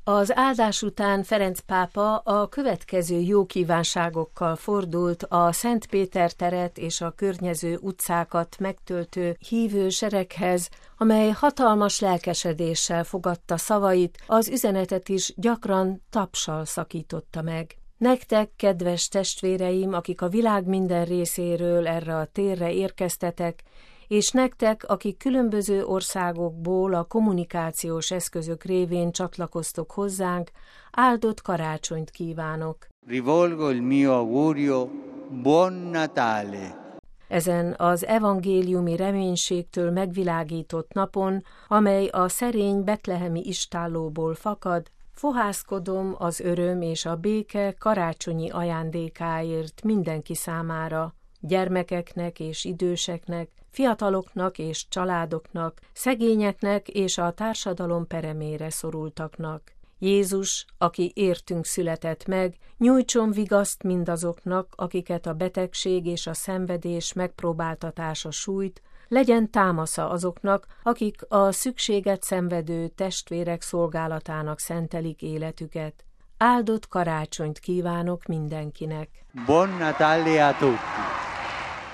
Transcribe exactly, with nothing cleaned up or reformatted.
Az áldás után Ferenc pápa a következő jó kívánságokkal fordult a Szent Péter teret és a környező utcákat megtöltő hívő sereghez, amely hatalmas lelkesedéssel fogadta szavait, az üzenetet is gyakran tapssal szakította meg. Nektek, kedves testvéreim, akik a világ minden részéről erre a térre érkeztetek, és nektek, akik különböző országokból a kommunikációs eszközök révén csatlakoztok hozzánk, áldott karácsonyt kívánok. Rivolgo il mio augurio, buon Natale! Ezen az evangéliumi reménységtől megvilágított napon, amely a szerény betlehemi istállóból fakad, fohászkodom az öröm és a béke karácsonyi ajándékáért mindenki számára, gyermekeknek és időseknek, fiataloknak és családoknak, szegényeknek és a társadalom peremére szorultaknak. Jézus, aki értünk született meg, nyújtson vigaszt mindazoknak, akiket a betegség és a szenvedés megpróbáltatása sújt, legyen támasza azoknak, akik a szükséget szenvedő testvérek szolgálatának szentelik életüket. Áldott karácsonyt kívánok mindenkinek! Buon Natale a tutti!